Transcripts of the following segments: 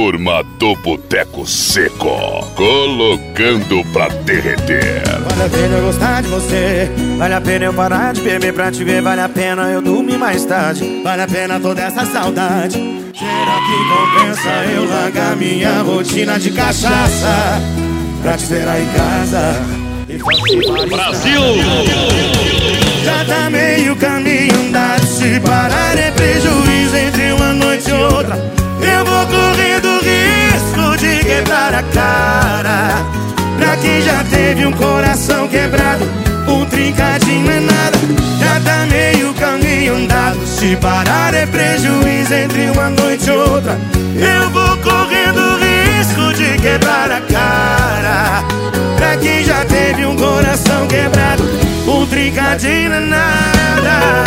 turma do Boteco Seco, colocando pra derreter. Vale a pena eu gostar de você, vale a pena eu parar de beber pra te ver, vale a pena eu dormir mais tarde, vale a pena toda essa saudade. Será que compensa eu largar minha rotina de cachaça pra te esperar em casa e fazer Brasil! Já tá meio caminho andado, se parar é prejuízo entre uma noite e outra. Eu vou correndo risco de quebrar a cara. Pra quem já teve um coração quebrado, um trincadinho é nada. Já tá meio caminho andado, se parar é prejuízo entre uma noite e outra. Eu vou correndo risco de quebrar a cara. Pra quem já teve um coração quebrado, um trincadinho é nada.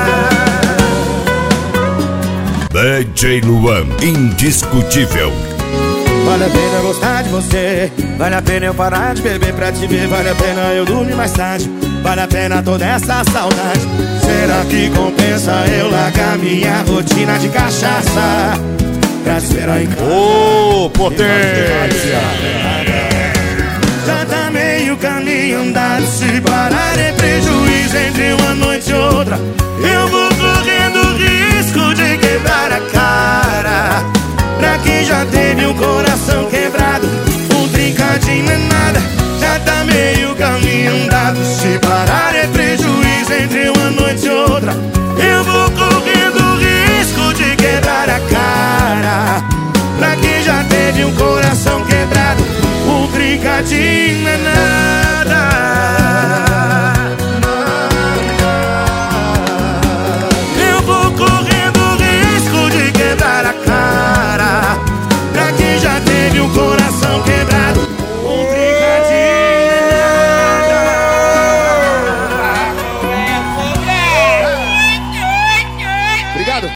DJ Luan, indiscutível. Vale a pena eu gostar de você, vale a pena eu parar de beber pra te ver, vale a pena eu dormir mais tarde, vale a pena toda essa saudade. Será que compensa eu largar minha rotina de cachaça pra te esperar em casa? Ô, potência! Já tá meio caminho andado, se parar é prejuízo entre uma noite e outra. Eu vou